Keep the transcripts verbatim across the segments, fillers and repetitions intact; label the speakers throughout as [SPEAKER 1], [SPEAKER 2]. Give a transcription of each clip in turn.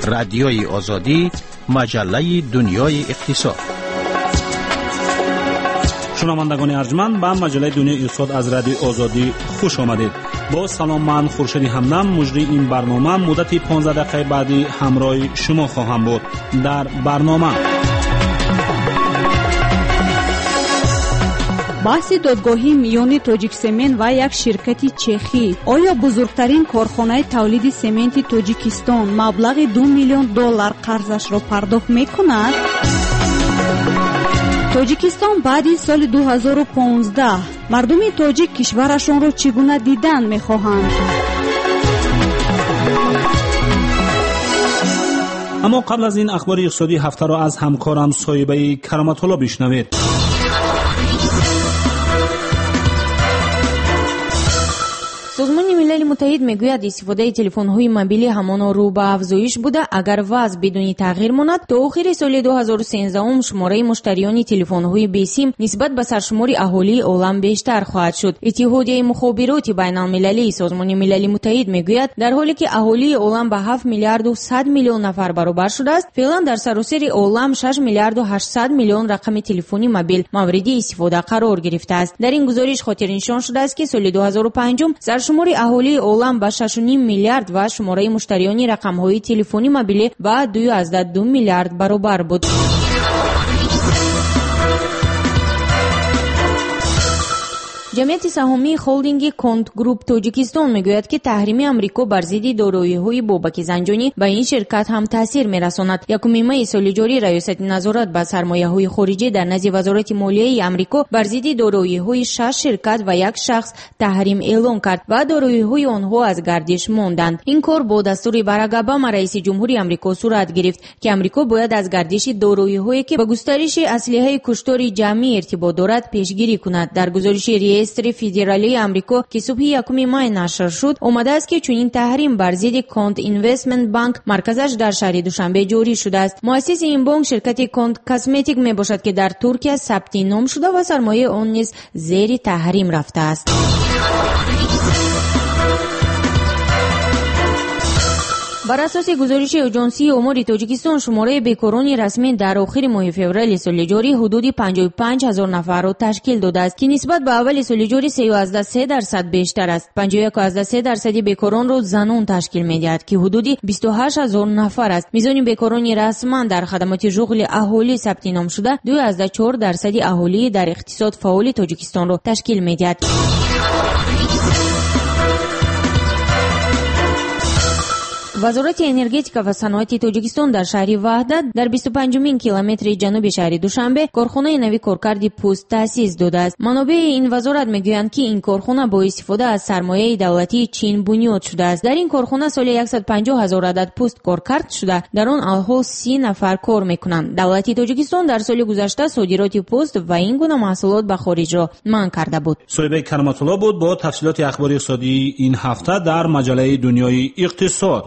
[SPEAKER 1] رادیوی آزادی، مجله دنیای اقتصاد.
[SPEAKER 2] شنوندگان ارجمند، به مجله دنیای اقتصاد از رادیوی آزادی خوش آمدید. با سلام، من خورشید همدم مجری این برنامه مدت پانزده دقیقه بعدی همراه شما خواهم بود. در برنامه
[SPEAKER 3] بحث دادگاهی میان تاجیک سمنت و یک شرکت چخی. آیا بزرگترین کارخانه تولید سمنت تاجیکستان مبلغ دو میلیون دلار قرضش را پرداخت میکند؟ تاجیکستان بعد از سال دو هزار و پانزده مردم تاجیک کشورشان را چگونه دیدن میخواهند؟
[SPEAKER 2] اما قبل از این اخبار اقتصادی هفته را از همکارم صاحبه کرامت الله بشنوید.
[SPEAKER 4] سازمان ملل متحد میگوید استفاده تلفن‌های موبیل همان رو به افزایش بوده. اگر وضع بدون تغییر ماند تا آخر سال دو هزار و سیزده شماره مشتریان تلفن‌های بیسیم نسبت به سرشمار اهالی عالم بیشتر خواهد شد. اتحادیه مخابرات بین‌المللی سازمان ملل متحد میگوید در حالی که اهالی عالم به هفت میلیارد و صد میلیون نفر برابر شده است، فعلا در سراسر عالم شش میلیارد و هشتصد میلیون رقم تلفنی موبیل مورد استفاده قرار گرفته است. در این گزارش خاطر نشان شده است که سال دو هزار و پنج سرشمار اهالی عالم به شش و نیم میلیارد و شماره مشتریان رقم‌های تلفنی موبیل به دو ازده دو میلیارد برابر بود. جمعیت سهامی هلدینگ کنت گروپ تاجیکستان میگوید که تحریم آمریکا بر ضد دارایی‌های بابک زنجانی به این شرکت هم تاثیر می‌رساند. یکم ماه سال جاری ریاست نظارت به سرمایه‌های خارجی در نزد وزارت مالیه آمریکا بر ضد دارایی‌های شش شرکت و یک شخص تحریم اعلام کرد و دارایی‌های آنها از گردش ماندند. این کار با دستور باراک اوباما رئیس جمهوری آمریکا صورت گرفت که آمریکا باید از گردش دارایی‌هایی که به گسترش اسلحه کشتار جمعی ارتباط دارد پیشگیری کند. در گزارش ریاست فدرالی آمریکا که صبح یکم ماه نشر شد آمده است که چنین تحریم بر ضد کانت اینوستمنت بانک مرکزش در شهر دوشنبه جاری شده است. مؤسس این بانک شرکت کانت کاسمتیک می باشد که در ترکیه ثبت نام شده و سرمایه آن نیز زیر تحریم رفته است. بر اساس گزارش اژانسی امور تاجیکستان شماره بیکاران رسمی در آخر ماه فوریه سال جاری حدود پنجاه و پنج هزار نفر را تشکیل داده است که نسبت به اول سال جاری سه و سه درصد بیشتر است. پنجاه و یک و سه درصد بیکاران را زنان تشکیل می‌دهد که حدود بیست و هشت هزار نفر است. میزان بیکاران رسما در خدمات شغل اهالی ثبت نام شده دو و چهار درصد اهالی در اقتصاد فعال تاجیکستان را تشکیل می‌دهد. وزارت انرژتیک و صنعت تاجیکستان در شهر وحدت در بیست و پنجمین کیلومتر جنوب شهر دوشنبه کارخانه نوی کارکرد پست تأسیس داده است. منابع این وزارت میگویند که این کارخانه با استفاده از سرمایه دولتی چین بنیاد شده است. در این کارخانه سالی صد و پنجاه هزار عدد پست کارکرد شده، در آن الحال سی نفر کار میکنند. دولت تاجیکستان در سال گذشته صادرات پست و این گونه محصولات به خارج را منع کرده بود.
[SPEAKER 2] صاحب کرامت الله بود با تفصیلات اخبار اقتصادی این هفته در مجله دنیای اقتصاد.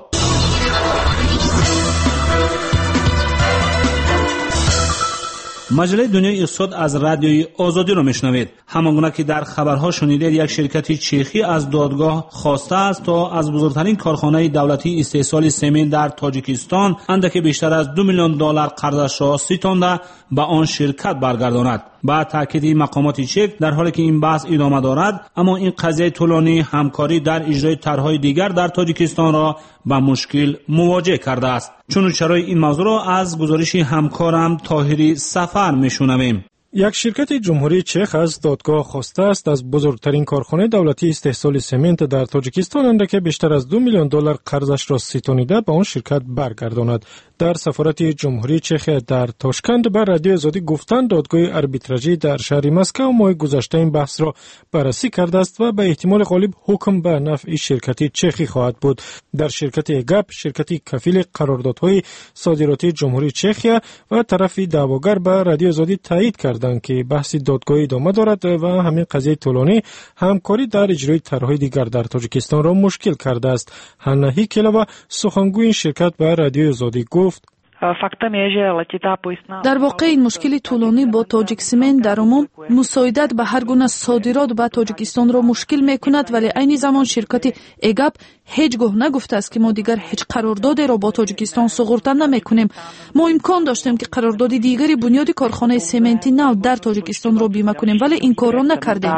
[SPEAKER 2] مجله دنیای اقتصاد از رادیوی آزادی رو میشنوید. همانگونه که در خبرها شنیدید، یک شرکت چخی از دادگاه خواسته است تا از بزرگترین کارخانه دولتی استحصال سمنت در تاجیکستان اندکی بیشتر از دو میلیون دلار قرضش را ستانده به آن شرکت برگرداند. با تاکید مقامات چک در حالی که این بحث ادامه دارد، اما این قضیه طولانی همکاری در اجرای طرح‌های دیگر در تاجیکستان را با مشکل مواجه کرده است. چون چرای این موضوع را از گزارش همکارم طاهری سفر میشنویم.
[SPEAKER 5] یک شرکت جمهوری چخ از دادگاه خواسته است از بزرگترین کارخانه دولتی استحصال سمنت در تاجیکستان اندکی بیشتر از دو میلیون دلار قرضش را ستانیده به آن شرکت برگرداند. در سفارت جمهوری چخ در تاشکند بر رادیو آزادی گفتند دادگاه آربیتراژی در شهر مسکو ماه گذشته این بحث را بررسی کرده است و به احتمال غالب حکم به نفع شرکت چخی خواهد بود. در شرکت گپ، شرکتی کفیل قراردادهای صادراتی جمهوری چخیا و طرف دعواگر به رادیو آزادی تایید کردند که بحث دادگاه ادامه دارد و همین قضیه طولانی همکاری در اجرای طرحهای دیگر در تاجیکستان را مشکل کرده است. هنهی کلابا سخنگوی این شرکت به رادیو آزادی گفت:
[SPEAKER 6] در واقع این مشکل طولانی با تاجیک سمنت در عموم مساعدت به هر گونه صادرات به تاجیکستان را مشکل میکند، ولی عین زمان شرکت اگپ هیچ گاه نگفته است که ما دیگر هیچ قراردادی را با تاجیکستان سوغورتن نمیکنیم. ما امکان داشتیم که قرارداد دیگری بنیاد کارخانه سمنتی نو در تاجیکستان را بیمه کنیم، ولی این کار را نکردیم.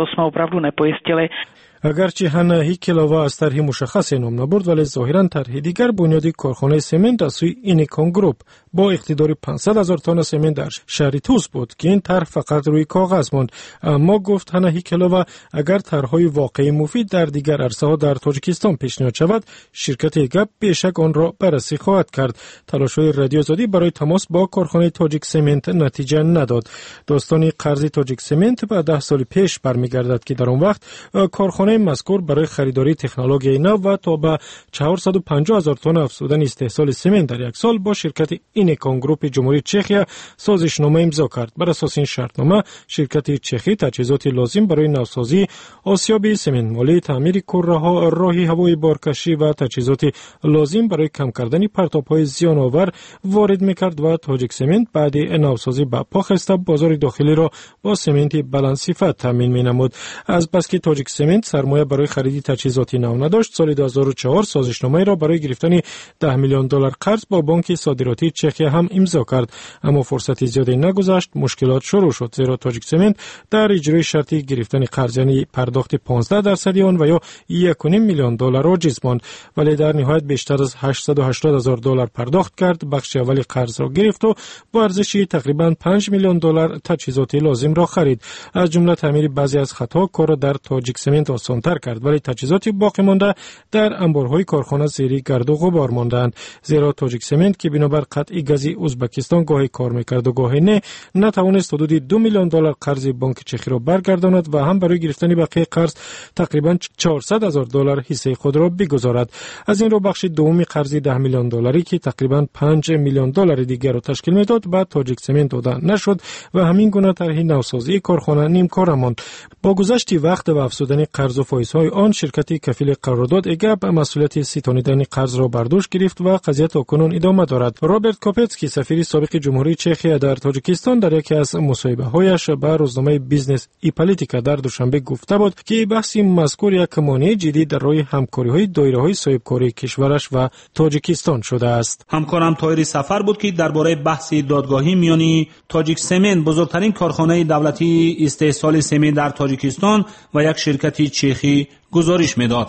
[SPEAKER 5] اگرچه هانا هیکلووا از طرح مشخصی نام نبرد، ولی ظاهراً طرح دیگر بنیادی کارخانه سمنت از سوی اینیکون گروپ با اقتدار پانصد هزار تن سمنت در شهر توس بود که این طرح فقط روی کاغذ ماند. اما گفت هانا هیکلووا اگر طرح‌های واقعی مفید در دیگر عرصه‌ها در تاجیکستان پیشنهاد شود، شرکت اگپ بیشک آن را بررسی خواهد کرد. تلاش‌های رادیو آزادی برای تماس با کارخانه تاجیک سمنت نتیجه نداد. داستان قرض تاجیک سمنت به ده سال پیش برمیگردد که در آن وقت کارخانه مذکور برای خریداری تکنولوژی نو و تا به چهارصد و پنجاه هزار تن افزودن استحصال سمنت در یک سال با شرکت اینیکون گروپ جمهوری چخیا سازشنامه امضا کرد. بر اساس این شرطنامه شرکت چخی تجهیزات لازم برای نوسازی، آسیابی سمنت مالی، تعمیر کره‌ها، راه هوایی بارکشی و تجهیزات لازم برای کم کردن پرتاب‌های زیان آور وارد می‌کرد و تاجیک سمنت بعد نوسازی به پا خسته بازار داخلی را با سمنت بلند صفت تامین می‌نمود. از بس که تاجیک سمنت سرمایه برای خرید تجهیزات نو نداشت، سال دو هزار و چهار سازشنامه را برای گرفتن ده میلیون دلار قرض با بانک صادراتی چخیا هم امضا کرد. اما فرصتی زیادی نگذشت، مشکلات شروع شد، زیرا تاجیک سمنت در اجرای شرطی گرفتن قرض یعنی پرداخت پانزده درصدی آن و یا یک و نیم میلیون دلار عاجز ماند. ولی در نهایت بیشتر از هشتصد و هشتاد هزار دلار پرداخت کرد، بخش اولی قرض را گرفت و با ارزش تقریبا پنج میلیون دلار تجهیزات لازم را خرید. از جمله تعمیر بعضی از خطها کار را در تاجیک سمنت آسان‌تر کرد، ولی تجهیزات باقی مانده در انبارهای کارخانه زیر گرد و غبار ماندند، زیرا تاجیک سمنت که بنابر قطع گاز ازبکستان گاهی کار میکرد و گاهی نه، نتوانست حدود دو میلیون دلار قرض بانک چخی را برگرداند و هم برای گرفتن بقیه قرض تقریبا چهارصد هزار دلار حصه خود را بگذارد. از این رو بخش دومی قرض ده میلیون دلاری که تقریبا پنج میلیون دلار دیگر را تشکیل میداد به تاجیک سمنت داده نشد و همین گونه طرح نوسازی کارخانه نیمکار ماند. با گذشت وقت و افزودن قرض و فایزهای آن، شرکت کفیل قرارداد اگپ مسئولیت ستانیدن قرض را بر دوش گرفت و قضیه تاکنون ادامه دارد. رابرت کاپتسکی سفیر سابق جمهوری چخیا در تاجیکستان در یکی از مصاحبه‌هایش به روزنامه بیزنس ای پالیتیکا در دوشنبه گفته بود که بحث مذکور یک مانع جدی در راه همکاری‌های دایره‌های صاحبکاری کشورش و تاجیکستان شده است.
[SPEAKER 2] همکارم طاهر سفر بود که درباره بحث دادگاهی میانی تاجیک سمنت، بزرگترین کارخانه دولتی استحصال سمنت در تاجیکستان و یک شرکت چخی گزارش میداد.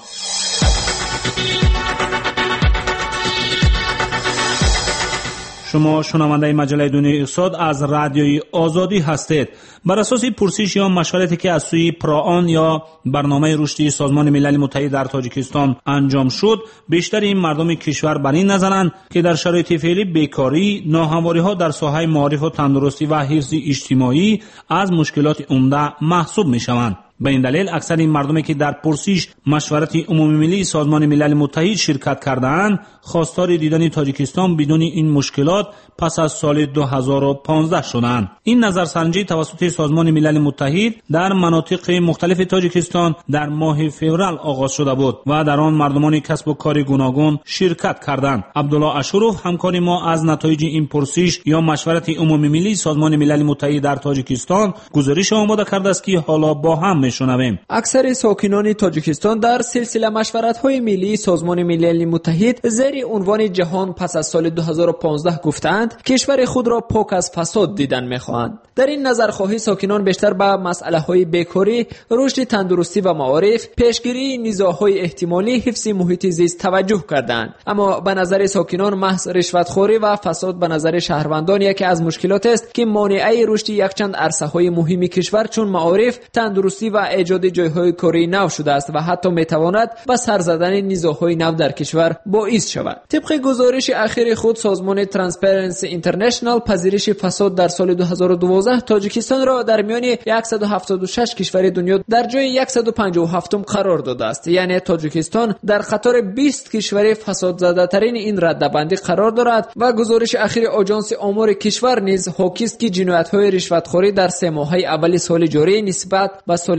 [SPEAKER 2] شما شنونده مجله دنیای اقتصاد از رادیوی آزادی هستید. بر اساس پرسش یا مشورتی که از سوی پراآن یا برنامه رشدی سازمان ملل متحد در تاجیکستان انجام شد، بیشتر این مردم کشور بر این نظرند که در شرایط فعلی بیکاری، ناهمواری‌ها در ساحه معارف و تندرستی و حفظ اجتماعی از مشکلات عمده محسوب می‌شوند. به این دلیل اکثر این مردمی که در پرسش مشورت عمومی ملی سازمان ملل متحد شرکت کردند، خواستار دیدن تاجیکستان بدون این مشکلات پس از سال دو هزار و پانزده شدند. این نظرسنجی توسط سازمان ملل متحد در مناطق مختلف تاجیکستان در ماه فوریه آغاز شده بود و در آن مردمان کسب و کار گوناگون شرکت کردند. عبدالله اشروف همکار ما از نتایج این پرسش یا مشورت عمومی ملی سازمان ملل متحد در تاجیکستان گزارش آماده کرده است که حالا با هم میشنویم.
[SPEAKER 7] اکثر ساکنان تاجیکستان در سلسله مشورت‌های ملی سازمان ملل متحد زیر عنوان جهان پس از سال دو هزار و پانزده گفتند کشور خود را پاک از فساد دیدن می‌خواهند. در این نظرخواهی ساکنان بیشتر به مسئله‌های بیکاری، رشد تندرستی و معارف، پیشگیری نزاع‌های احتمالی، حفظ محیط زیست توجه کردند. اما به نظر ساکنان محض رشوتخوری و فساد به نظر شهروندان یکی از مشکلات است که مانع رشد یکچند عرصه‌های مهم کشور چون معارف، تندرستی و ایجاد جایهای کاری نو شده است و حتی میتواند به سر زدن نزاع‌های نو در کشور باعث شود. طبق گزارش اخیر خود سازمان ترانسپرنسی اینترنشنال پذیرش فساد در سال دو هزار و دوازده تاجیکستان را در میان صد و هفتاد و شش کشور دنیا در جای صد و پنجاه و هفت قرار داده است. یعنی تاجیکستان در قطار بیست کشور فساد زده ترین این رده‌بندی قرار دارد و گزارش اخیر آژانس آمار کشور نیز حاکی است که جنایت‌های رشوتخوری در سه ماهه اول سال جاری نسبت به سال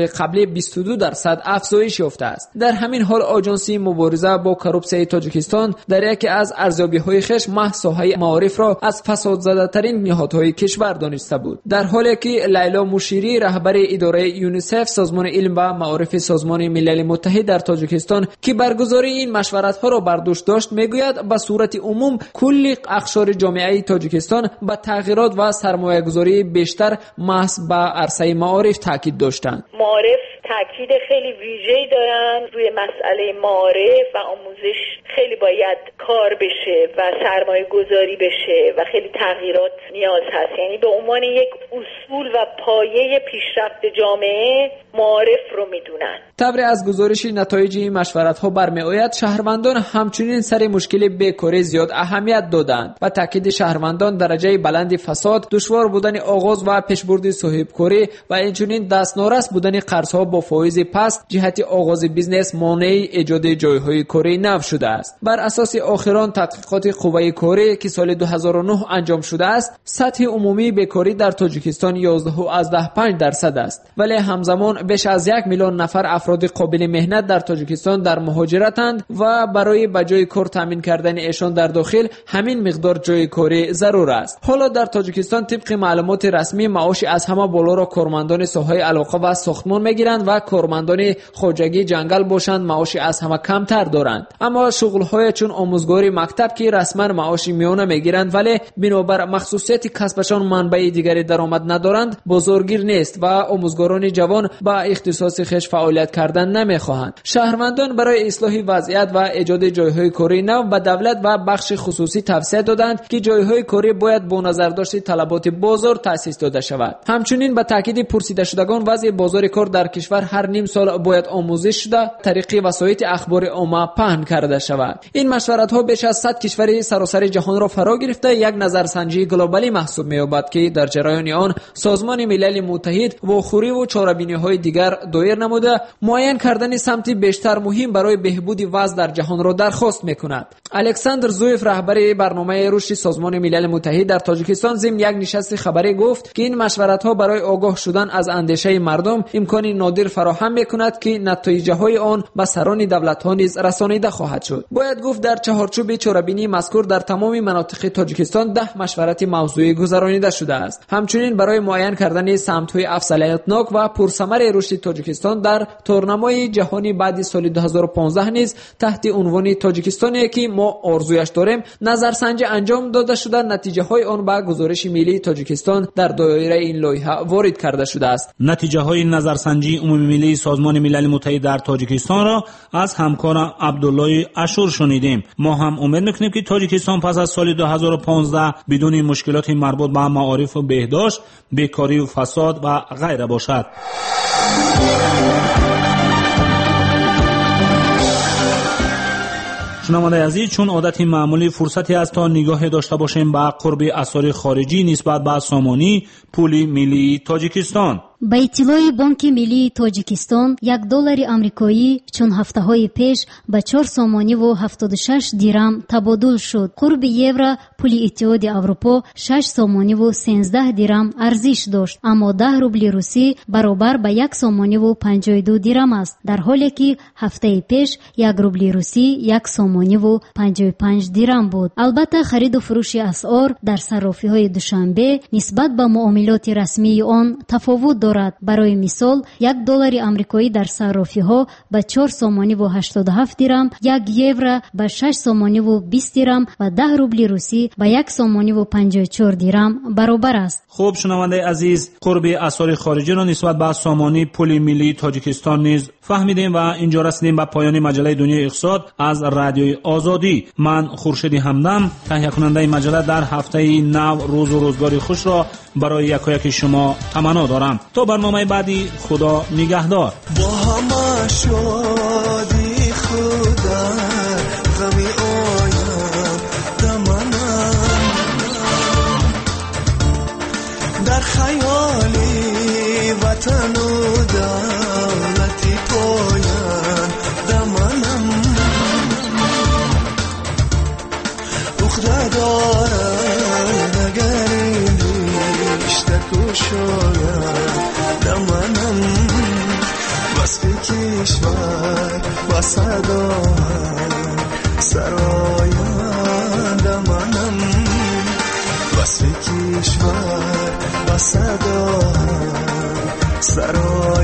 [SPEAKER 7] سال قبلی بیست و دو درصد افزایش یافته است. در همین حال آژانسی مبارزه با کروپسیون تاجیکستان در یکی از ارزیابی‌های خویش محض ساحه معارف را از فساد زده‌ترین نهادهای کشور دانسته بود، در حالی که لیلا مشیری رهبر اداره یونیسف سازمان علم و معارف سازمان ملل متحد در تاجیکستان که برگزاری این مشورت‌ها را بر دوش داشت میگوید به صورت عموم کل اقشار جامعه تاجیکستان به تغییرات و سرمایه‌گذاری بیشتر محض به عرصه معارف تاکید داشتند.
[SPEAKER 8] معارف تاکید خیلی ویژه‌ای دارن روی مسئله معارف و آموزش، خیلی باید کار بشه و سرمایه گذاری بشه و خیلی تغییرات نیاز هست. یعنی به عنوان یک اصول و پایه پیشرفت جامعه معارف رو میدونن.
[SPEAKER 7] طبری از گزارش نتایج این مشورت‌ها برمی‌آید شهروندان همچنین سر مشکل بیکاری زیاد اهمیت دادند و تاکید شهروندان درجه بلند فساد، دشوار بودن آغاز و پیشبرد صاحبکاری و اینچنین دستنارس بودن قرض‌ها با فایز پست جهت آغاز بیزنس مانع ایجاد جایهای کاری نو شده است. بر اساس آخران تحقیقات قوه کاری که سال دو هزار و نه انجام شده است، سطح عمومی بیکاری در تاجیکستان یازده و پنج درصد است، ولی همزمان بیش از یک میلیون نفر افراد قابل مهنت در تاجیکستان در مهاجرتند و برای بجای کار تامین کردن ایشان در داخل همین مقدار جای کاری ضرور است. حالا در تاجیکستان طبق معلومات رسمی معاش از همه بالا را کارمندان ساحه علاقه و ساختمان میگیرند و کارمندان خواجگی جنگل باشند معاش از همه کمتر دارند. اما شغل‌های چون آموزگاری مکتب که رسما معاش میانه میگیرند ولی بنابر مخصوصیت کسبشان منبع دیگری درآمد ندارند، بازارگیر نیست و آموزگاران جوان با اختصاص خویش فعالیت کردن نمیخواهند. شهروندان برای اصلاح وضعیت و ایجاد جایهای کاری نو به دولت و بخش خصوصی توصیه دادند که جایهای کاری باید با نظر داشت طلبات بازار تأسیس داده شود. همچنین به تاکید پرسیده شدگان وضع بازار کار در کشور هر نیم سال باید آموزش شده طریق وسایل اخبار عامه پهن کرده شود. این مشورت‌ها بیش از صد کشور سراسر جهان را فرا گرفته یک نظرسنجی گلوبالی محسوب می‌یابد که در جریان آن سازمان ملل متحد و خوری و چاره‌بینی‌های دیگر دایر نموده معین کردن سمت بیشتر مهم برای بهبود وضع در جهان را درخواست می‌کند. الکساندر زویف رهبر برنامه رشد سازمان ملل متحد در تاجیکستان ضمن یک نشست خبری گفت که این مشورت‌ها برای آگاه شدن از اندیشه مردم امکانی نادر فراهم می‌کند که نتایج‌های آن به سران دولت‌ها نیز رسانیده خواهد شد. باید گفت در چهارچوب چاره‌بینی مذکور در تمام مناطق تاجیکستان ده مشورت موضوعی گذرانیده شده است. همچنین برای معین کردن سمت‌های افضلیت‌ناک و پرثمر رشد تاجیکستان در تورنمای جهانی بعد سال دو هزار و پانزده نیز تحت عنوان تاجیکستانی که ما آرزویش داریم نظرسنجی انجام داده شده، نتیجه‌های آن به گزارش ملی تاجیکستان در دایره این لایحه وارد کرده شده است.
[SPEAKER 2] نتیجه‌های نظرسنجی عمومی ملی سازمان ملل متحد در تاجیکستان را از همکارم عبدالله اشور شنیدیم. ما هم امید می‌کنیم که تاجیکستان پس از سال دو هزار و پانزده بدون مشکلات مربوط به معارف و بهداشت، بیکاری و فساد و غیره باشد. شنونده عزیز، چون عادت معمولی فرصتی است تا نگاه داشته باشیم به قرب اثار خارجی نسبت به سامانی پول ملی تاجیکستان.
[SPEAKER 9] با اطلاع بانک ملی تاجیکستان یک دلار آمریکایی چون هفته‌های پیش با چهار سامانی و هفتاد و شش دیرم تبادل شد. قرب یورو پول اتحاد اروپا شش سامانی و سیزده دیرم ارزش داشت، اما ده روبل روسی برابر با یک سامانی و پنجاه و دو دیرم است، در حالی که هفته پیش یک روبل روسی یک سامانی و پنجاه و پنج دیرم بود. البته خرید و فروش اسعار در صرافی‌های دوشنبه نسبت به معاملات رسمی آن تفاوت دارد. برای مثال یک دلار آمریکایی در صرافی ها به چهار سامانی و هشتاد و هفت دیرم، یک یورو به شش سامانی و بیست دیرم و ده روبل روسی به یک سامانی و پنجاه و چهار دیرم برابر است.
[SPEAKER 2] خوب شنونده عزیز، قرب اثار خارجی را نسبت به سامانی پول ملی تاجیکستان نیز فهمیدیم و اینجا رسیدیم به پایان مجله دنیای اقتصاد از رادیوی آزادی. من خورشید همدم، تهیه کننده مجله، در هفته نو روز و روزگار خوش را برای یکایک شما تمنا دارم. تا برنامه بعدی، خدا نگهدار.
[SPEAKER 10] با همه شادی خدا غمی آیم دمانم، در خیالی وطن و دولتی پایم دمانم، اخده دارم نگری بیشتر کشایم دمانم. کشور و صدا سرایند منم وصف کشور و صدا سرایند